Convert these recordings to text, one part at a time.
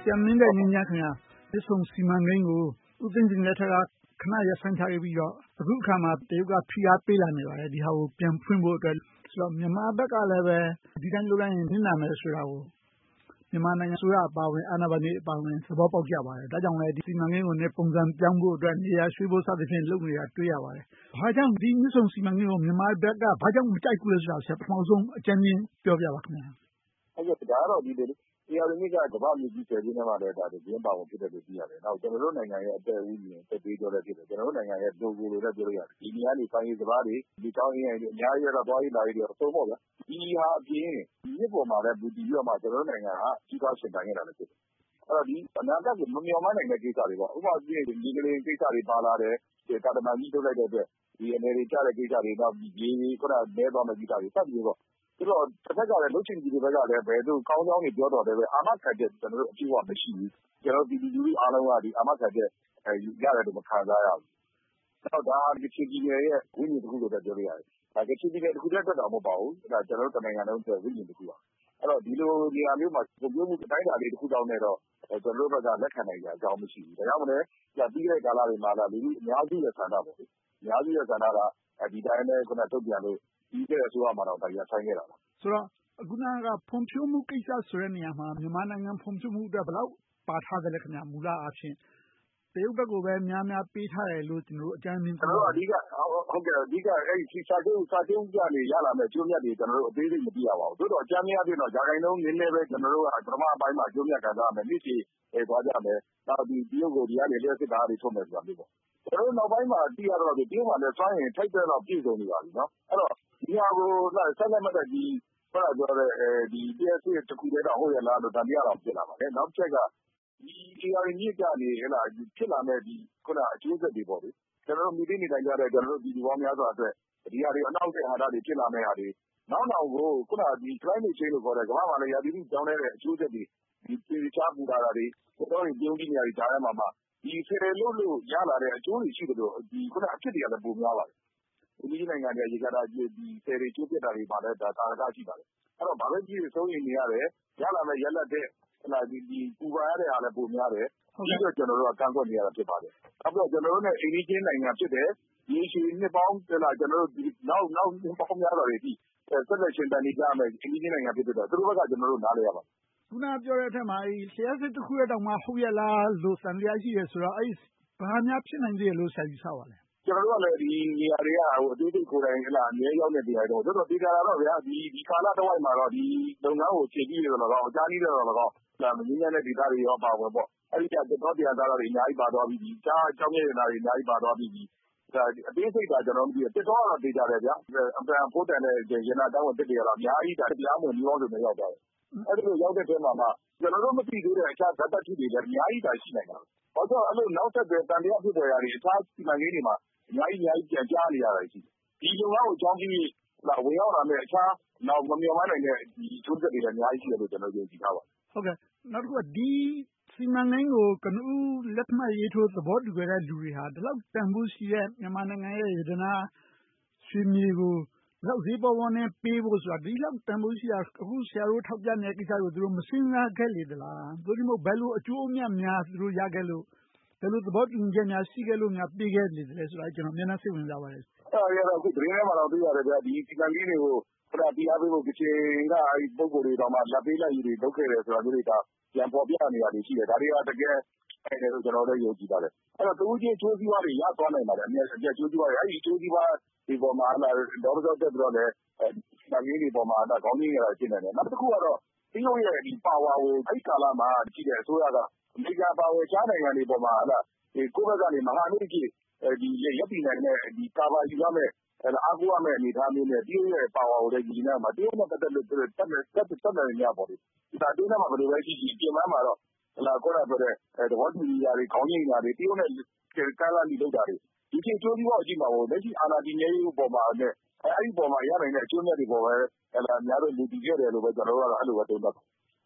ဆရာမင်းတိုက်ငြိမ်းချမ်းခင်များမြစ်ဆုံစီမံကိန်းကိုဦးသိန်းစိန်လက်ထက်ကခဏရပ်ဆိုင်းထားခဲ့ပြီးတော့အခုအခါမှာတရုတ်ကဖိအားပေးလာနေပါတယ်ဒီဟာကိုပြန်ဖွင့်ဖို့အတွက်ဆိုတော့မြန်မာဘက်ကလည်းပဲဒီတိုင်းလုပ်လိုက်ရင်နစ်နာမယ်ဆိုတာကိုမြန်မာနိုင်ငံဆိုရအပါဝင်အာဏာပိုင်တွေအပါဝင်သဘောပေါက်ကြပါတယ်ဒါကြောင့်လည်းဒီစီမံကိန်းကိုပုံစံပြောင်းဖို့အတွက်နေရာရွှေ့ဖို့စသဖြင့်လုပ်နေတာတွေ့ရပါတယ်ဘာကြောင့်ဒီမြစ်ဆုံစီမံကိန်းကိုမြန်မာဘက်ကဘာကြောင့်မကြိုက်ဘူးလဲဆိုတာဆရာပထမဆုံးအကြမ်းဖျင်းပြောပြပါခင်ဗျာဟုတ်ကဲ့ဒါကတော့ဒီတရားဝင်ကကမ္ဘာမြစ်ကြီး10ပြင်းထဲမှာလည်းဒါသတင်းပါဝင်ဖြစ်တယ်လို့သိရတယ်နောက်ကျွန်တော်တို့နိုင်ငံရဲ့အသက်ဦးမြင်တက်ပေးကြောလည်းဖြစ်တယ်ကျွန်တော်တို့နိုင်ငံရဲ့ logo လို့လည်းပြောလို့ရတယ်ဒီနေရာနေပိုင်းရေးစဘာတွေဒီကောင်းရင်အများကြီးတော့သွားရေးလာရေးတွေအဆုံးပေါ့ဗျာဒီဟာအပြင်မြစ်ပေါ်မှာလည်းဘူတီပြီးတော့မှကျွန်တော်တို့နိုင်ငံကကြီးပွားရှင်တိုင်နေတာလည်းဖြစ်တယ်အဲ့တော့ဒီအနာဂတ်ကိုမမျှော်မှန်းနိုင်တဲ့ကိစ္စတွေပေါ့ဥပမာပြည့်ဒီကလေးကိစ္စတွေပါလာတယ်တာတမန်ကြီးထုတ်လိုက်တဲ့အတွက်ဒီအနေတွေကြားတဲ့ကိစ္စတွေတော့ဒီခုနနဲသွားမယ့်ကိစ္စတွေစသည်ပေါ့ဆိုတော့တစ်ဖက်ကလည်းလုပ်ချင်ကြီးတွေဘက်ကလည်းဘယ်သူကောင်းကောင်းတွေပြောတော်တယ်ပဲအာမခံချက်ကျွန်တော်တို့အပြည့်အဝမရှိဘူးကျွန်တော်ဒီလူတွေအားလုံးကဒီအာမခံချက်ရတယ်လို့မခံစားရဘူးတော့ဒါကချီပြည်နယ်ရဲ့ဝိညာဉ်တစ်ခုလို့ပြောလို့ရတယ်ဒါကချီပြည်နယ်တစ်ခုတည်းတက်တာမဟုတ်ပါဘူးဒါကျွန်တော်တို့နိုင်ငံလုံးအတွက်ဝိညာဉ်တစ်ခုပါအဲ့တော့ဒီလိုနေရာမျိုးမှာပုံပြမှုအတိုင်းအတာလေးတစ်ခုတောင်းနေတော့ကျွန်တော်တို့ဘက်ကလက်ခံနိုင်ကြအကြောင်းမရှိဘူးဒါကြောင့်မလဲပြီးခဲ့တဲ့ကာလတွေမှာလူအများကြီးရဲ့ဆန္ဒပေါ့လေအများကြီးရဲ့ဆန္ဒကဒီတိုင်းနဲ့ခုနတုတ်ပြန်လို့ပြီးခဲ့တဲ့အစိုးရမှာတော့ဒါကြီးဆိုင်ခဲ့တာပါဆိုတော့အခုနကဖွံ့ဖြိုးမှုကိစ္စဆိုတဲ့နေရာမှာမြန်မာနိုင်ငံဖွံ့ဖြိုးမှုအတွက်ဘယ်လောက်ပါထားတယ်လဲခင်ဗျာမူလအားဖြင့်တရုတ်ဘက်ကိုပဲများများပေးထားတယ်လို့ကျွန်တော်တို့အကြမ်းမြင်ကျွန်တော်တို့အဓိကဟုတ်ကဲ့အဓိကအဲ့ဒီစာချုပ်ကနေရလာမယ့်အကျိုးမြတ်တွေကျွန်တော်တို့အသေးစိတ်မသိရပါဘူးသို့တော့အကြမ်းမြင်အပြင်တော့ဂျာခိုင်နှုန်းနည်းနည်းပဲကျွန်တော်တို့ကပထမအပိုင်းမှာအကျိုးမြတ်ခံစားရမယ်နေ့စီသွားကြမယ်နောက်ဒီတရုတ်ကိုဒီကနေလျှက်စစ်တာတွေထုတ်မယ်ဆိုတာမျိုးပေါ့ကျွန်တော်တို့နောက်ပိုင်းမှာသိရတော့ဒီတရုတ်မှာလည်းစွမ်းရင်ထိုက်တဲ့တော့ပြည်စုံနေပါပြီနော်အဲ့တော့ဒီဟာကိုဆက်လက်မှတ်ဒီပြောတဲ့ဒီတရားစစ်တစ်ခုတည်းတော့ဟုတ်ရလားလို့တန်တရားတော့ဖြစ်လာပါတယ်နောက်ချက်ကဒီတရားရင်းမြစ်ကနေဟဲ့လားဖြစ်လာမဲ့ဒီခုနအကျိုးဆက်တွေပေါ့လေကျွန်တော်တို့မိသိနေတိုင်းကြတဲ့ကျွန်တော်တို့ဒီဒီပေါင်းများစွာအတွက်ဒီဟာတွေအနောက်တဲ့ဟာတွေဖြစ်လာမဲ့ဟာတွေနောက်ကိုခုနဒီ climate change လို့ခေါ်တဲ့ကမ္ဘာမှာလည်းရာသီဥတုကြောင်းတဲ့အကျိုးဆက်တွေဒီပြေချပူတာတွေတော်တော်ပြုံးပြီးနေရာတွေကြားထဲမှာဒီဆယ်လို့ရလာတဲ့အကျိုးတွေရှိတယ်လို့ဒီခုနအဖြစ်တွေကလည်းပုံများပါတယ်ဒီနိုင်ငံတွေရေကာတာဒီဆယ်တွေကျိုးပြတ်တာတွေမှာလည်းဒါသာရကရှိပါတယ်အဲ့တော့ဘာပဲကြည့်စိုးရင်နေရတယ်ရလာမဲ့ရက်လက်တဲ့ဟလာဒီပူပါရတဲ့အားလည်းပုံများတယ်ဒီတော့ကျွန်တော်တို့ကကန့်ကွက်နေရတာဖြစ်ပါတယ်အခုကျွန်တော်တို့နဲ့အိန္ဒိချင်းနိုင်ငံဖြစ်တဲ့ဒီရှိနှစ်ပေါင်းဟလာကျွန်တော်တို့နောက်နှစ်ပေါင်းများစွာတွေဒီဆက်လက်ရှင်တန်နေကြမယ်အိန္ဒိချင်းနိုင်ငံဖြစ်တဲ့တော့သူတို့ဘက်ကကျွန်တော်တို့နားလဲရပါတယ်ခုနပြောတဲ့အထက်မှာလျှက်စစ်တစ်ခုရဲ့တောင်မှဟုတ်ရလားလို့သံတရားရှိရဆိုတော့အဲ့ဘာများဖြစ်နိုင်သေးတယ်လို့ဆရာယူဆပါလဲကျွန်တော်တို့ကလည်းဒီနေရာတွေကအသေးစိတ်ကိုယ်တိုင်ဟလာအများရောက်နေတရားတော့တော်တော်တေချာတာတော့ဗျာဒီကာလတစ်ဝိုက်မှာတော့ဒီလုပ်ငန်းကိုခြေပြီးရတော့အကြားကြီးတော့ဒါမငင်းရတဲ့ဒေသတွေရောပါဝင်ပေါ့အဲ့ဒီကတော့တရားသားတွေအများကြီးပါသွားပြီးဒီကြားအကြောင်းရည်တွေအများကြီးပါသွားပြီးဒါအသေးစိတ်ကကျွန်တော်တို့တစ်တော့တေချာတယ်ဗျာအပန်ဖို့တန်တဲ့ရနာတောင်းတက်တယ်ရတော့အများကြီးဒါတရားဝင်မျိုးစုံနဲ့ရောက်သွားတယ်အဲ့ဒီလိုရောက်တဲ့ထဲမှာကျွန်တော်တို့မသိသေးတဲ့အခြားဇာတ်တက်တွေလည်းအများကြီးဒါရှိနိုင်တာဘာလို့အဲ့လိုနောက်ဆက်တွဲတန်တရားဖြစ်ပေါ်ရာတွေအခြားစီမံကိန်းတွေမှာအများကြီးပြန်ကြားနေရတာရှိတယ်ဒီလုပ်ငန်းကိုအကြောင်းပြုပြီးဝင်ရောက်လာမယ့်အခြားနောက်မမျှော်မှန်းနိုင်တဲ့ဒီချိုးဆက်တွေလည်းအများကြီးရှိတယ်လို့ကျွန်တော်ယုံကြည်ထားပါတယ်ဟုတ်ကဲ့နောက်တစ်ခုကဒီစီမံကိန်းကိုကနဦးလက်မှတ်ရေးထိုးသဘောတူခဲ့တဲ့လူတွေဟာဒီလောက်တန်ဖိုးရှိတဲ့မြန်မာနိုင်ငံရဲ့ရတနာရွှေမြေကိုလောက်ဈေးပေါ်ပေါ်နဲ့ပေးဖို့ဆိုတာဒီလောက်တန်ဖိုးရှိတာအခုဆရာတို့ထောက်ပြနေတဲ့ကိစ္စကိုသူတို့မစင်စားခဲ့လေသလားသို့ဒီမို့ဘယ်လိုအကျိုးအမြတ်များသူတို့ရခဲ့လို့ဘယ်လိုသဘောတူညီချက်များရှိခဲ့လို့များပေးခဲ့လေတယ်ဆိုတာကျွန်တော်မျက်နှာစိတ်ဝင်စားပါတယ်အဲ့ဒါအခုသတင်းထဲမှာတော့တွေ့ရတယ်ဗျာဒီစီမံကိန်းတွေကိုခဏတရားပေးဖို့ကချင်ကအဲ့ပုံကိုယ်တွေတော့မှလက်ပေးလက်ယူတွေလုပ်ခဲ့တယ်ဆိုတာမျိုးတွေကပြန်ပေါ်ပြနေရတယ်ရှိတယ်ဒါတွေကတကယ်အဲ့ဒါကိုကျွန်တော်တို့ယုံကြည်ပါတယ်အဲ့တော့တူချင်းချိုးစည်းဝါးတွေရသွားနိုင်ပါတယ်အများကြီးချိုးစည်းဝါးတွေအဲ့ဒီချိုးစည်းဝါးဒီပေါ်မှာဒေါ်တော်တက်ပြီးတော့လည်းစီမံကိန်းတွေပေါ်မှာခေါင်းကြီးရတာရှင်းနေတယ်နောက်တစ်ခုကတော့တရုတ်ရဲ့ဒီပါဝါကိုအဲ့ဒီကာလမှာရှိတဲ့အစိုးရကအမေရိကန်ပါဝါချားနိုင်ငံတွေပေါ်မှာဒီကိုယ့်ဘက်ကနေမဟာမိတ်ကြီးဒီရပ်တည်နိုင်တဲ့ဒီကာဗာယူရမယ့်အားကိုးရမယ့်အနေအထားမျိုးနဲ့တရုတ်ရဲ့ပါဝါကိုလည်းဒီနေ့မှာတရုတ်နဲ့ပတ်သက်လို့တက်နေကြပါလိမ့်ဒါတရုတ်နဲ့မှာဘယ်လိုပဲရှိရှိပြင်ပမှာတော့ဟလာကိုယ်ကပြောတဲ့သဘောတူညီရာတွေခေါင်းကြီးညာတွေတရုတ်နဲ့ကမ်းလှမ်းပြီးလုပ်တာတွေဒီချင်းချိုးပြီးတော့အကြည့်မှာပေါ့လက်ရှိအာဏာတည်မြဲရေးပေါ်မှာနဲ့အဲ့ဒီပေါ်မှာရနိုင်တဲ့အကျိုးမြတ်တွေပေါ်ပဲဟလာများတို့လူတည်ခဲ့တယ်လို့ပဲကျွန်တော်တို့ကတော့အဲ့လိုပဲသုံးသပ်ပါ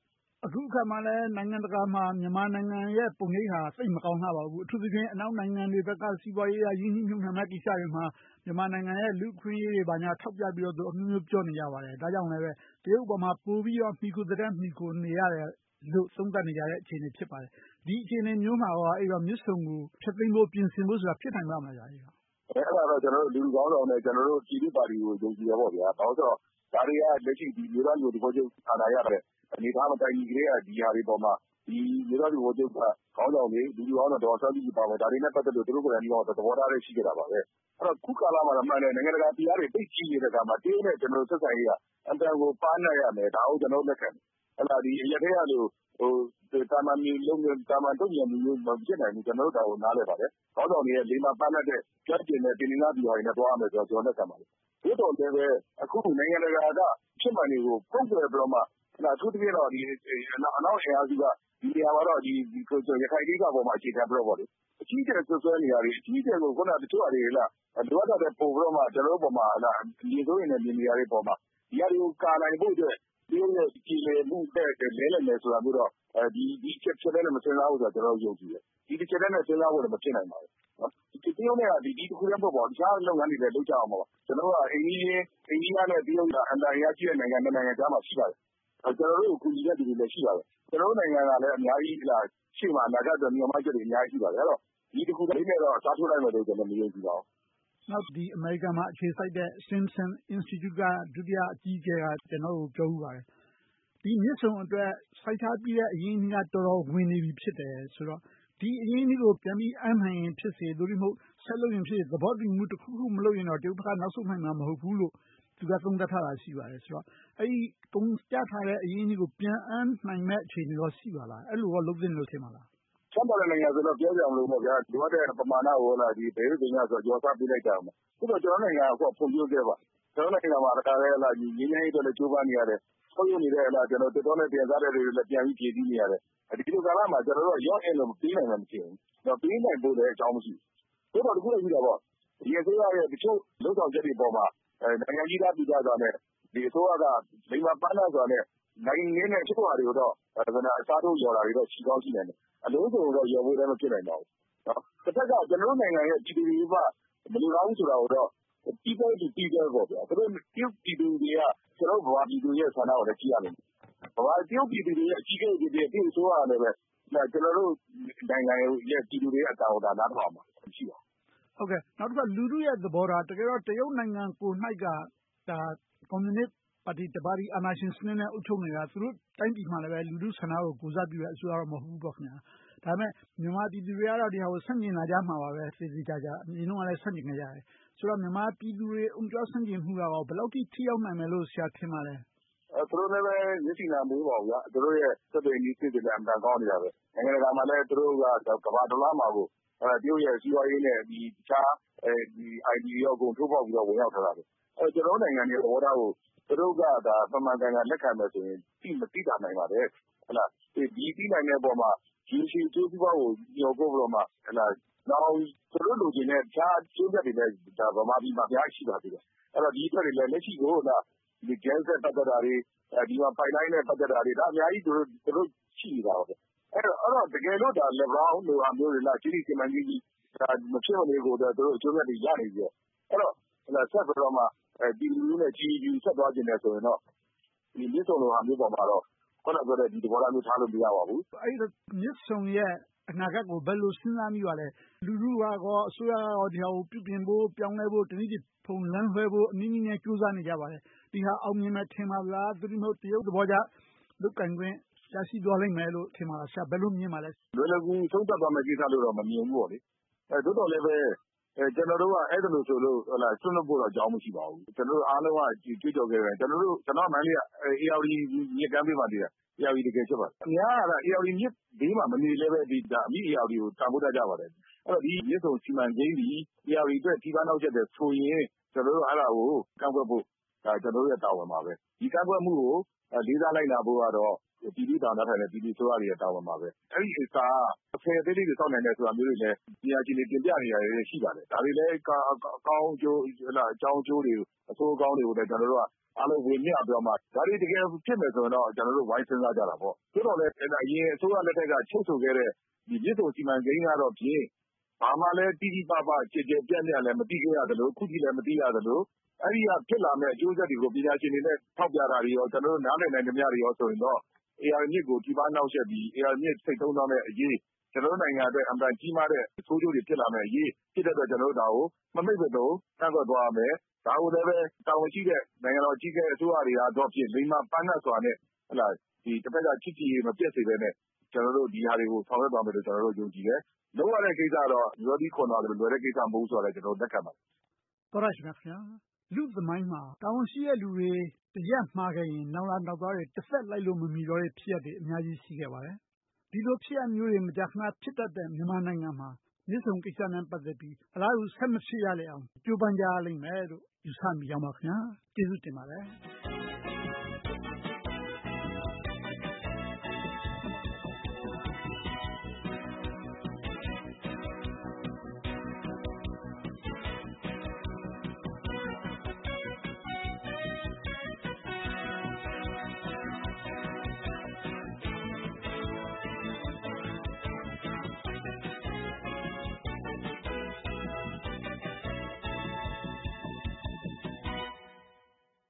အခုအခါမှာလည်းနိုင်ငံတကာမှာမြန်မာနိုင်ငံရဲ့ပုံရိပ်ဟာသိပ်မကောင်းလှပါဘူး။အထူးသဖြင့်အနောက်နိုင်ငံတွေဘက်ကစီးပွားရေးအရရင်းနှီးမြှုပ်နှံမယ့်ကိစ္စတွေမှာမြန်မာနိုင်ငံရဲ့လူ့အခွင့်အရေးတွေဘာညာထောက်ပြပြီးတော့အမျိုးမျိုးပြောနေကြပါတယ်။ဒါကြောင့်လည်းတရုတ်ပေါ်မှာပိုပြီးတော့မှီခိုသထက်မှီခိုနေရတယ်လို့သုံးသပ်နေကြတဲ့အခြေအနေဖြစ်ပါတယ်။ဒီအခြေအနေမျိုးမှာမြစ်ဆုံကိုဖျက်သိမ်းဖို့ပြင်ဆင်ဖို့ဆိုတာဖြစ်နိုင်ပါ့မလား။အဲ့ဒါတော့လူထုခေါင်းဆောင်နဲ့ပြည်သူ့ပါတီကိုယုံကြည်ရပါဗျာ။ဘာလို့ဆိုတော့ဒါတွေကလက်ရှိမျိုးသားမျိုးသဘောချုပ်အာဏာရတဲ့အနေထားမတိုင်မီကလေးကဒီဟာတွေပေါ်မှာဒီမျိုးသားမျိုးသဘောချုပ်ကခေါင်းဆောင်တွေလူထုခေါင်းဆောင်တော်ဆန်းစုကြည်ပါမယ်ဒါတွေနဲ့ပတ်သက်လို့သူတို့ကိုယ်တိုင်တော့သဘောထားလေးရှိကြတာပါပဲ။အဲ့တော့ခုကာလမှာတော့မှန်တယ်နိုင်ငံတကာတရားတွေသိကြီးနေတဲ့အခါမှာတရုတ်နဲ့ဆက်ဆံရေးကအန်တန်ကိုပါးနှံ့ရမယ်ဒါကိုလက်ခံတယ်။အဲ့ဒါဒီအရက်ထဲကလို့တာမန်တုံ့ပြန်မှုမျိုးမဖြစ်နိုင်ဘူးဒါကိုနားလည်ပါတယ်။ခေါင်းဆောင်တွေရဲ့လိမ္မာပါးနှံ့တဲ့ကြွကျင်တဲ့တင်နင်္ဂဗျူဟာတွေနဲ့သွားရမယ်ဆိုတော့လက်ခံပါတယ်။သို့တော်လည်းပဲအခုနိုင်ငံတကာကဖြစ်မှန်တွေကိုပုံပြပြီးတော့မှအထူးသဖြင့်တော့အနောက်အင်အားစုကဒီနေရာမှာတော့ရခိုင်ဒေသပေါ်မှာအခြေခံပြီးတော့ပေါ့လေအကြီးအကျယ်ဆွဆွဲနေရတယ်အကြီးအကျယ်ကိုခုနတချို့အရာတွေလိုအပ်တာတဲ့ပို့ပြီးတော့မှပေါ်မှာဒီဆိုရင်လည်းမြင်နေရတဲ့ပေါ်မှာဒီအရာတွေကိုကာနိုင်ဖို့အတွက်ဒီရဲ့ကြည်လည်မှုတဲ့လဲလဲမယ်ဆိုတာမျိုးတော့ဒီချက်တဲ့နဲ့မစင်စားဘူးဆိုတော့ယုံကြည်တယ်ဒီချက်တဲ့နဲ့စဉ်းစားဖို့လည်းမဖြစ်နိုင်ပါဘူးဒီတရုတ်နဲ့ဒီတစ်ခုတည်းမဟုတ်ပါဘူးတခြားလုပ်ငန်းတွေလည်းလုပ်ကြအောင်ပါကအိန္ဒိယနဲ့တရုတ်ကအန်တာရရှိတဲ့နိုင်ငံနိုင်ငံကြားမှာရှိပါတယ်တို့ကိုကူညီတဲ့သူတွေလည်းရှိပါတယ်တို့နိုင်ငံကလည်းအများကြီးရှေ့မှာအနာဂတ်အတွက်မျှော်မှန်းချက်တွေအများကြီးရှိပါတယ်အဲ့တော့ဒီတစ်ခုတည်းနဲ့တော့အစားထိုးလိုက်မယ်လို့မယုံကြည်ပါဘူးနောက်အမေရိကန်မှာအခြေစိုက်တဲ့ Stimson Institute ကဒုတိယအကြီးအကဲကကျွန်တော်ကိုပြောပါတယ်ဒီမြစ်ဆုံအတွက်စိုက်ထားပြီးတဲ့အရင်းအနှီးကတော်တော်ဝင်နေပြီဖြစ်တယ်ဆိုတော့ဒီအရင်းအနှီးကိုပြန်ပြီးအမ်းနိုင်ရင်ဖြစ်စေသို့မဟုတ်ဆက်လုပ်ရင်ဖြစ်စေသဘောတူမှုတစ်ခုခုမလုပ်ရင်တော့တရုတ်ဘက်ကနောက်ဆုတ်နိုင်မှာမဟုတ်ဘူးလို့သူကသုံးသပ်ထားတာရှိပါတယ်ဆိုတော့အဲ့ဒီကုန်ကျထားတဲ့အရင်းအနှီးကိုပြန်အမ်းနိုင်မဲ့အခြေအနေတော့ရှိပါလားအဲ့လိုတော့လုပ်သင့်လို့ထင်ပါလားချမ်းသာတဲ့နိုင်ငံဆိုတော့ပြောကြအောင်လို့ပေါ့ဗျာလိုအပ်တဲ့ပမာဏကိုဒီဘယ်လိုပညာဆိုကြော်စားပေးလိုက်ကြအောင်အခုတော့ကျွန်တော်နိုင်ငံကဖွံ့ဖြိုးခဲ့ပါကျွန်တော်နိုင်ငံမှာတခါလဲငင်းငင်းရေးအတွက်လည်းကြိုးပမ်းနေရတယ်ထုတ်ရနေတဲ့ကျွန်တော်တော်နဲ့တင်စားတဲ့တွေလည်းပြန်ပြီးဖြည့်ဆည်းနေရတယ်ဒီလိုကာလမှာကျွန်တော်တို့ရော့အင်လို့ပေးနိုင်မှာမဖြစ်ဘူးတော့ပေးနိုင်ဖို့လည်းအကြောင်းမရှိဘူးတို့တော့တခုလည်းရှိတာပေါ့ဒီအစိုးရရဲ့တချို့လုံဆောင်ချက်တွေပေါ်မှာနိုင်ငံကြီးသားပြည်သားစွာနဲ့ဒီအစိုးရကလိမ္မာပန်းလာစွာနဲ့နိုင်ငံနဲ့ချို့ဟာတွေကိုတော့အစားထိုးရော်တာတွေတော့ရှိကောင်းရှိနိုင်တယ်အလုံးစုံတော့ရော်ဖို့လည်းမဖြစ်နိုင်ပါဘူးနော်တစ်ခါကကျွန်တော်တို့နိုင်ငံရဲ့ပြည်သူတွေကမလိုလားဘူးဆိုတာကိုတော့ people to people ပေါ့ဗျာသူတို့ပြည်သူတွေကကျွန်တော်ဗမာပြည်သူရဲ့ဆန္ဒကိုလည်းကြည့်ရမယ်ဗမာတရုတ်ပြည်သူတွေရဲ့အကြီးအကဲတွေတရုတ်အစိုးရလည်းပဲကျွန်တော်တို့နိုင်ငံရဲ့ပြည်သူတွေရဲ့အတာဝန်နားထောင်မှာရှိပါဟုတ်ကဲ့နောက်တစ်ခါလူထုရဲ့သဘောထားတကယ်တော့တရုတ်နိုင်ငံကို၌ကဒါကွန်မြူနစ်ပါတီတပါတီအာဏာရှင်စနစ်နဲ့အုပ်ချုပ်နေတာသူတို့တိုင်းပြည်မှာလည်းပဲလူထုဆန္ဒကိုကိုးစားပြုတဲ့အစိုးရတော့မဟုတ်ဘူးပေါ့ခင်ဗျာဒါပေမဲ့မြန်မာပြည်သူတွေကတော့ဒီဟာကိုဆန့်ကျင်လာကြမှာပါပဲသေသေးချာချာအရင်တော့လည်းဆန့်ကျင်ကြရတယ်ဆိုတော့မြန်မာပြည်သူတွေအုံကြွဆန့်ကျင်မှုကတော့ဘယ်လောက်ထိထိရောက်နိုင်မယ်လို့ဆရာထင်ပါလဲသူတို့လည်းပဲမျက်စိနာမိုးပါဘူးဗျာသူတို့ရဲ့သက်သေနည်းစစ်တွေလည်းအမှန်ကောင်းနေတာပဲနိုင်ငံတကာမှာလည်းသူတို့ကကမ္ဘာတစ်လားမှာကိုတရုတ်ရဲ့စီးပွားရေးနဲ့ဒီတခြားID ရောအကုန်ထိုးပေါက်ပြီးတော့ဝင်ရောက်ထားတာပဲကျွန်တော်နိုင်ငံရဲ့သဘောထားကိုသူတို့ကဒါပမာဏကလက်ခံမယ်ဆိုရင်မသိတာနိုင်ပါတယ်ဟုတ်လားဒီသိနိုင်တဲ့အပေါ်မှာဒီရှိကျိုးစီးပွားကိုညှော်ဖို့ပြီးတော့မှဟုတ်လားနောက်သူတို့လိုချင်တဲ့တခြားကျိုးဆက်တွေလည်းဒါဗမာပြည်မှာအများကြီးရှိပါသေးတယ်အဲ့တော့ဒီအတွက်တွေလည်းလက်ရှိကိုဒီ gas ဆက်ပတ်သက်တာတွေဒီမှာ pipeline နဲ့ပတ်သက်တာတွေဒါအများကြီးသူတို့ရှိနေတာပါပဲအဲ့တော့တကယ်လို့ဒါ LeBron လိုဟာမျိုးတွေကြီးကြီးကျယ်ကျယ်ကြီးဒါမဖြစ်မနေကိုသူတို့အကျိုးဆက်တွေရနေပြီအဲ့တော့ဆက်ပြီးတော့မှဒီလူမျိုးနဲ့ကြီးဆက်သွားခြင်းနဲ့ဆိုရင်တော့ဒီမြစ်ဆုံလိုဟာမျိုးပေါ်မှာတော့ခုနပြောတဲ့ဒီသဘောထားမျိုးထားလို့မရပါဘူးအဲ့ဒီမြစ်ဆုံရဲ့အနာဂတ်ကိုဘယ်လိုစဉ်းစားမိပါလဲလူထုကောအစိုးရကောဒီဟာကိုပြုပြင်ဖို့ပြောင်းလဲဖို့တနည်းဖုံလန်းလွှဲဖို့အနည်းနည်းနဲ့ကြိုးစားနေကြပါတယ်ဒီဟာအောင်မြင်မယ်ထင်ပါလားသူတို့တရုတ်သဘောကျလုပ်ကင်ခွင့်ရရှိသွားလိမ့်မယ်လို့ထင်ပါလားဆရာဘယ်လိုမြင်ပါလဲလွယ်လွယ်ကူဆုံးသက်သွားမယ့်ကိစ္စလို့တော့မမြင်ဘူးပေါ့လေသို့တော်လည်းပဲကျွန်တော်တို့ကအဲ့ဒါလို့ဆိုလို့ဟုတ်လားဆွလွတ်ဖို့တော့အကြောင်းမရှိပါဘူးကျွန်တော်တို့အားလုံးကကြွေးကြော်ခဲ့တယ်ကျွန်တော်မန္တလေးက ARD မြစ်ကမ်းပေးပါသေးတယ် ARD တကယ်ချက်ပါအများက ARD မြစ်ဘေးမှာမနေလည်းပဲဒီအမိ ARD ကိုတန်ဖိုးတတ်ကြပါတယ်အဲ့တော့ဒီမြစ်ဆုံစီမံကိန်းဒီ ARD အတွက်ထိပန်းနောက်ချက်တဲ့ဆိုရင်ကျွန်တော်တို့အဲ့ဒါကိုကန့်ကွက်ဖို့ဒါကျွန်တော်တို့ရဲ့တာဝန်ပါပဲဒီကန့်ကွက်မှုကိုလေးစားလိုက်နာဖို့ကတော့ပြည်သူ့တာဝန်ထိုင်တဲ့ပြည်သူ့ဆိုရရဲ့တာဝန်ပါပဲအဲ့ဒီအစားအဖယ်သေးလေးတွေစောင့်နိုင်တယ်ဆိုတာမျိုးတွေလည်းပညာရှင်တွေတင်ပြနေရတယ်ရှိပါတယ်ဒါတွေလည်းအကောင်းကျိုးဟလာအကြောင်းကျိုးတွေအဆိုးအကောင်းတွေကိုလည်းကျွန်တော်တို့ကအားလုံးဝေမျှပြီးတော့မှဒါတွေတကယ်ဖြစ်မယ်ဆိုရင်တော့ကျနော်တို့ဝိုင်းစဉ်းစားကြတာပေါ့။သို့တော်လည်းအရင်အစိုးရလက်ထက်ကချုပ်ဆိုခဲ့တဲ့မြစ်ဆုံစီမံကိန်းကတော့ဖြင့်ဘာမှလည်းတိတိပပကျယ်ကျယ်ပြန့်ပြန့်လည်းမသိခဲ့ရသလိုခုထိလည်းမသိရသလိုအဲဒီကဖြစ်လာမယ့်အကျိုးဆက်တွေကိုပညာရှင်တွေနဲ့ထောက်ပြတာတွေရောကျနော်တို့နားလည်နိုင်သမျှတွေရောဆိုရင်တော့ဧရာဝတီမြစ်ကိုထိပါးနှောင့်ယှက်ပြီးဧရာဝတီမြစ်ဆိတ်သုဉ်းသွားမယ့်အရေးကျနော်တို့နိုင်ငံအတွက်အင်မတန်ကြီးမားတဲ့ဆိုးကျိုးတွေဖြစ်လာမယ့်အရေးဖြစ်တဲ့အတွက်ကျနော်တို့ဒါကိုမမိတ်မတုံကန့်ကွက်သွားရမယ်။ဒါကိုလည်းပဲတာဝန်ရှိတဲ့နိုင်ငံတော်အကြီးအကဲအစိုးရတွေကတော့ဖြင့်လိမ္မာပန်းနတ်စွာနဲ့တစ်ဖက်ကချစ်ကြည်ရေးမပျက်စေဘဲနဲ့ကျနော်တို့ဒီဟာတွေကိုဆောင်ရွက်သွားမယ်လို့ကျနော်တို့ယုံကြည်တယ်။လုပ်ရတဲ့ကိစ္စကတော့ရောသီးခွန်သွားတယ်လွယ်တဲ့ကိစ္စမဟုတ်ဘူးဆိုတာလည်းကျနော်တို့လက်ခံပါတယ်။သောတရှင်များခင်ဗျာလူ့သမိုင်းမှာတာဝန်ရှိတဲ့လူတွေတရက်မှားခဲ့ရင်နောက်လာနောက်သားတွေတစ်သက်လိုက်လို့မမီတော့တဲ့ဖြစ်ရပ်တွေအများကြီးရှိခဲ့ပါတယ်။ဒီလိုဖြစ်ရပ်မျိုးတွေမကြာခဏဖြစ်တတ်တဲ့မြန်မာနိုင်ငံမှာမြစ်ဆုံကိစ္စနဲ့ပတ်သက်ပြီးအလားတူဆက်မဖြစ်ရလေအောင်ကြိုးပမ်းကြရလိမ့်မယ်လို့ယူဆမိကြောင်းပါခင်ဗျာ။ကျေးဇူးတင်ပါတယ်။